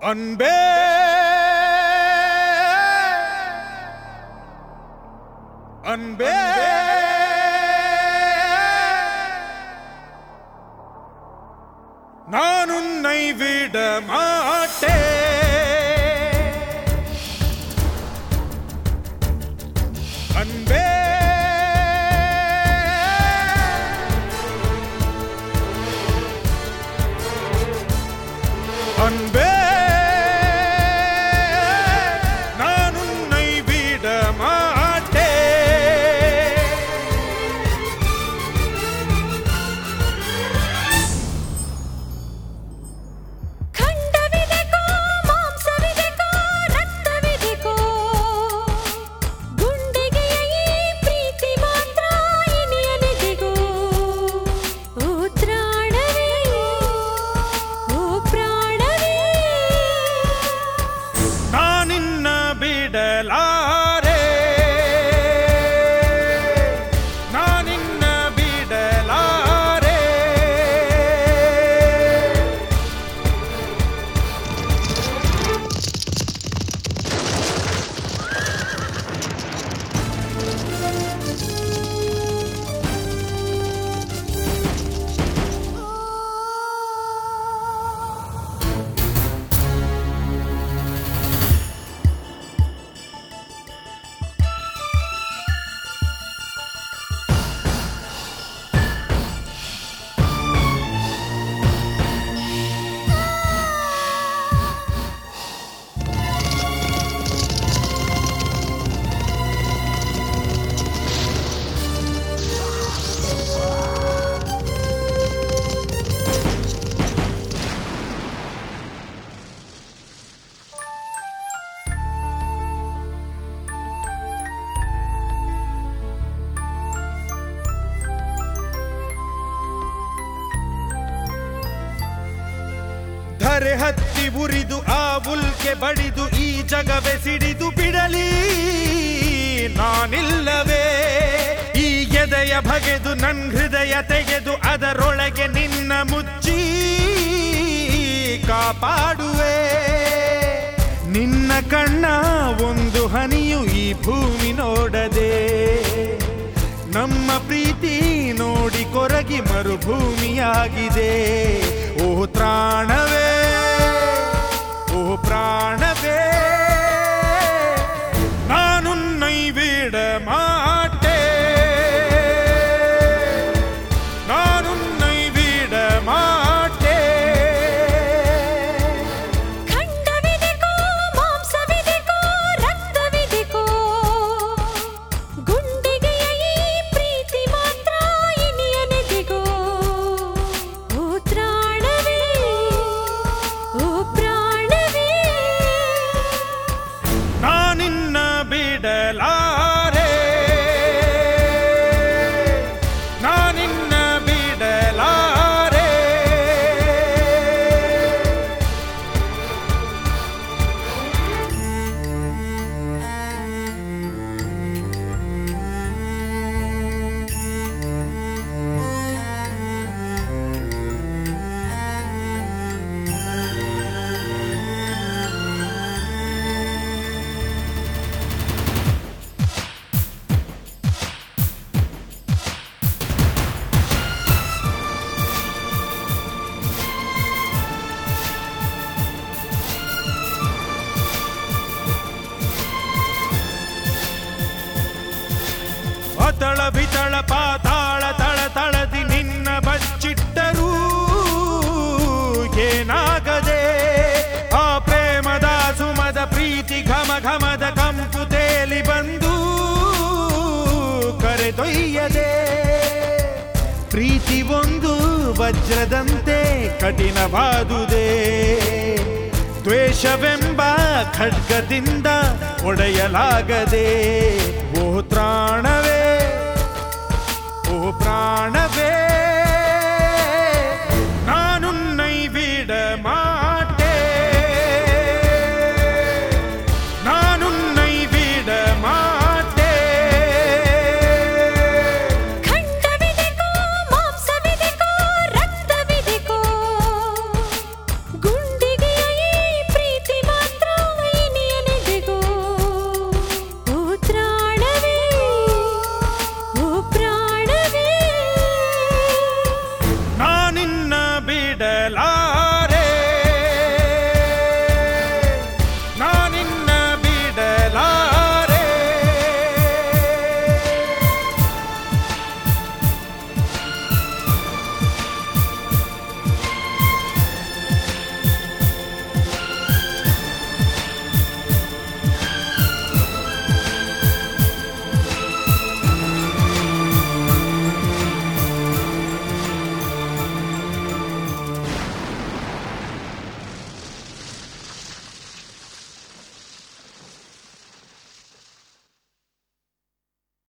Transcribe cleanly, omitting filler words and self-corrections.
ಅನ್ಬೇ ಅನ್ಬೇ ನಾನು ಉನ್னை விட மாட்டேன் அன்பே அன்பே நான் உன்னை விட மாட்டேன் ಖಂಡವಿದೆಕೋ ಮಾಂಸವಿದೆಕೋ ರಕ್ತವಿದೆಕೋ ಗುಂಡಿಗೆ ಈ ಪ್ರೀತಿ ಮಾತ್ರ ಇನಿಯನಿದೆಗೋ ಓ ತ್ರಾಣವೇ ಓ ಪ್ರಾಣವೇ ನಾನಿನ್ನ ಬಿಡಲಾರೆ ನಾನಿನ್ನ ಬಿಡಲಾರೆ ಧರೆ ಹತ್ತಿ ಉರಿದು ಆ ಉಲ್ಕೆ ಬಡಿದು ಈ ಜಗವೇ ಸಿಡಿದು ಬಿಡಲಿ ನಾನಿಲ್ಲವೇ ಈ ಎದೆಯ ಬಗೆದು ನನ್ ಹೃದಯ ತೆಗೆದು ಅದರೊಳಗೆ ನಿನ್ನ ಮುಚ್ಚಿ ಕಾಪಾಡುವೆ ನಿನ್ನ ಕಣ್ಣ ಒಂದು ಹನಿಯು ಈ ಭೂಮಿ ನೋಡದೆ ನಮ್ಮ ಪ್ರೀತಿ ನೋಡಿ ಕೊರಗಿ ಮರುಭೂಮಿಯಾಗಿದೆ ಓ ತ್ರಾಣವೇ ಓ ಪ್ರಾಣವೇ ನಾನು ಉನ್னை விட மாட்டேன் ನಾನು ಉನ್னை விட மாட்டேன் ಖಂಡವಿದೆಕೋ ಮಾಂಸವಿದೆಕೋ ರಕ್ತವಿದೆಕೋ ಗುಂಡಿಗೆ ಈ ಪ್ರೀತಿ ಮಾತ್ರ ಇನಿಯನಿದೆಗೋ ಓ ತ್ರಾಣವೇ ಓ ಪ್ರಾಣವೇ ನಾನಿನ್ನ ಬಿಡಲಾರೆ ನಾನಿನ್ನ ಬಿಡಲಾರೆ ಅತಳ ಬಿತಳ ಪಾತಾಳ ತಳ ತಳದಿ ನಿನ್ನ ಬಚ್ಚಿಟ್ಟರೂ ಏನಾಗದೆ ಆ ಪ್ರೇಮದ ಸುಮದ ಪ್ರೀತಿ ಘಮ ಘಮದ ಕಂಪು ತೇಲಿ ಬಂದು ಕರೆದೊಯ್ಯದೆ ಪ್ರೀತಿ ಒಂದು ವಜ್ರದಂತೆ ಕಠಿಣವಾದುದೇ ದ್ವೇಷವೆಂಬ ಖಡ್ಗದಿಂದ ಒಡೆಯಲಾಗದೆ ಓ ತ್ರಾಣವೇ ಓ ಪ್ರಾಣವೇ